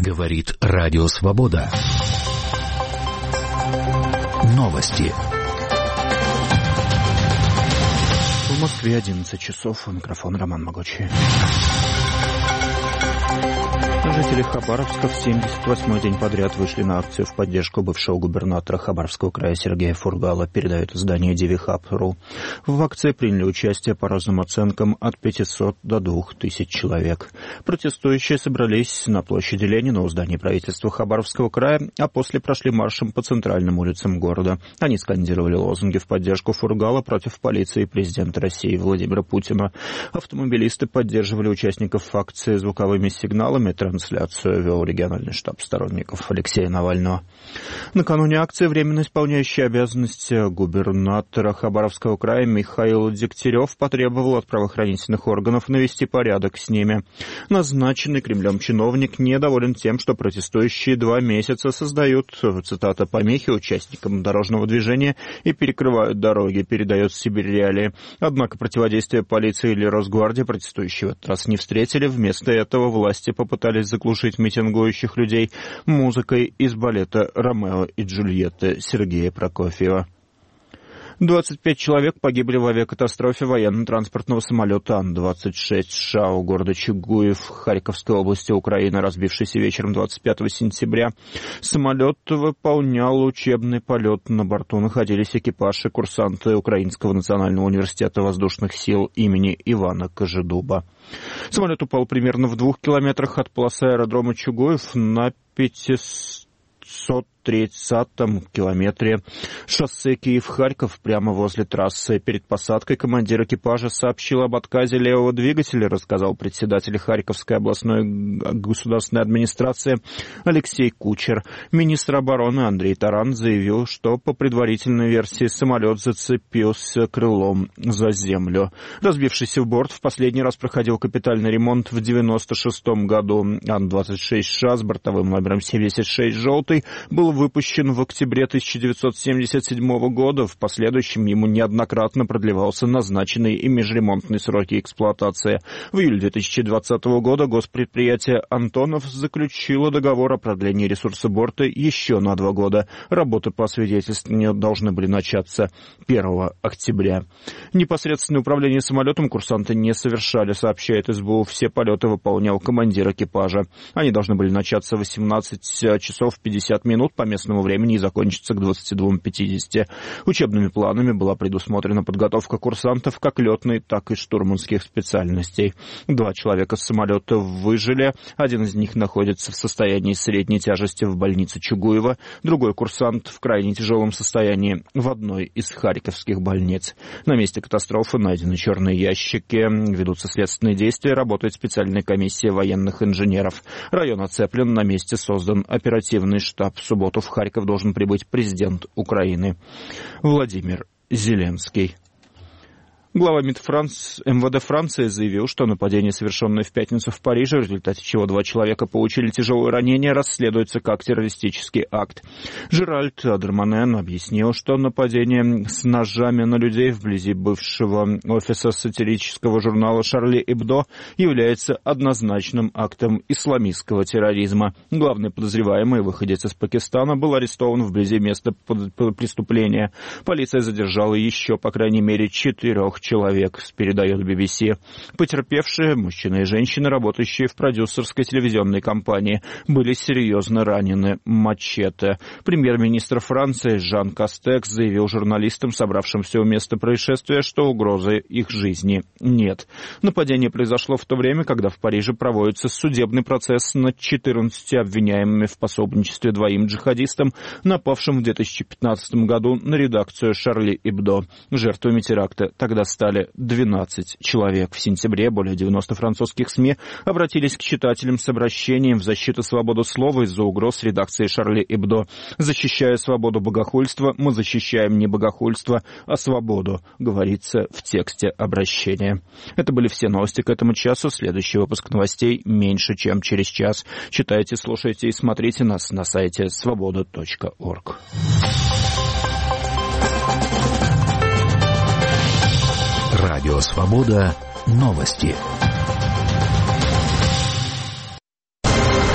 Говорит Радио Свобода. Новости. В Москве 11 часов. У микрофона Роман Могучий. Жители Хабаровска в 78-й день подряд вышли на акцию в поддержку бывшего губернатора Хабаровского края Сергея Фургала, передает издание DiviHub.ru. В акции приняли участие по разным оценкам от 500 до 2000 человек. Протестующие собрались на площади Ленина у здания правительства Хабаровского края, а после прошли маршем по центральным улицам города. Они скандировали лозунги в поддержку Фургала против полиции и президента России Владимира Путина. Автомобилисты поддерживали участников акции звуковыми сигналами. Трансляцию вел региональный штаб сторонников Алексея Навального. Накануне акции временно исполняющий обязанности губернатора Хабаровского края Михаил Дегтярев потребовал от правоохранительных органов навести порядок с ними. Назначенный Кремлем чиновник недоволен тем, что протестующие 2 месяца создают, цитата, помехи участникам дорожного движения и перекрывают дороги, передает Сибирь Реалии. Однако противодействие полиции или Росгвардии протестующие в этот раз не встретили. Вместо этого власти попытались заглушить митингующих людей музыкой из балета «Ромео и Джульетта» Сергея Прокофьева. 25 человек погибли в авиакатастрофе военно-транспортного самолета Ан-26 США у города Чугуев Харьковской области Украины, разбившийся вечером 25 сентября. Самолет выполнял учебный полет. На борту находились экипаж и курсанты Украинского национального университета воздушных сил имени Ивана Кожедуба. Самолет упал примерно в 2 километрах от полосы аэродрома Чугуев на 530-м километре шоссе Киев-Харьков прямо возле трассы. Перед посадкой командир экипажа сообщил об отказе левого двигателя, рассказал председатель Харьковской областной государственной администрации Алексей Кучер. Министр обороны Андрей Таран заявил, что по предварительной версии самолет зацепился крылом за землю. Разбившийся в борт в последний раз проходил капитальный ремонт в 1996 году. Ан-26 США с бортовым номером 76 «Желтый» был выпущен в октябре 1977 года. В последующем ему неоднократно продлевался назначенный и межремонтные сроки эксплуатации. В июле 2020 года госпредприятие «Антонов» заключило договор о продлении ресурса борта еще на 2 года. Работы по освидетельствованию должны были начаться 1 октября. Непосредственное управление самолетом курсанты не совершали, сообщает СБУ. Все полеты выполнял командир экипажа. Они должны были начаться в 18 часов 50 минут по местному времени и закончиться к 22:50. Учебными планами была предусмотрена подготовка курсантов как летной, так и штурманских специальностей. 2 человека с самолета выжили. Один из них находится в состоянии средней тяжести в больнице Чугуева. Другой курсант в крайне тяжелом состоянии в одной из харьковских больниц. На месте катастрофы найдены черные ящики. Ведутся следственные действия. Работает специальная комиссия военных инженеров. Район оцеплен. На месте создан оперативный штаб. В субботу в Харьков должен прибыть президент Украины Владимир Зеленский. Глава МВД Франции заявил, что нападение, совершенное в пятницу в Париже, в результате чего 2 человека получили тяжелые ранения, расследуется как террористический акт. Жеральд Дарманен объяснил, что нападение с ножами на людей вблизи бывшего офиса сатирического журнала «Шарли Эбдо» является однозначным актом исламистского терроризма. Главный подозреваемый, выходец из Пакистана, был арестован вблизи места преступления. Полиция задержала еще, по крайней мере, 4 человек, передает BBC. Потерпевшие, мужчины и женщины, работающие в продюсерской телевизионной компании, были серьезно ранены мачете. Премьер-министр Франции Жан Кастекс заявил журналистам, собравшимся у места происшествия, что угрозы их жизни нет. Нападение произошло в то время, когда в Париже проводится судебный процесс над 14 обвиняемыми в пособничестве 2 джихадистам, напавшим в 2015 году на редакцию «Шарли Эбдо». Жертвами теракта тогда стали 12 человек. В сентябре более 90 французских СМИ обратились к читателям с обращением в защиту свободы слова из-за угроз редакции «Шарли Эбдо». Защищая свободу богохульства, мы защищаем не богохульство, а свободу, говорится в тексте обращения. Это были все новости к этому часу. Следующий выпуск новостей меньше, чем через час. Читайте, слушайте и смотрите нас на сайте svoboda.org. Радио «Свобода». Новости.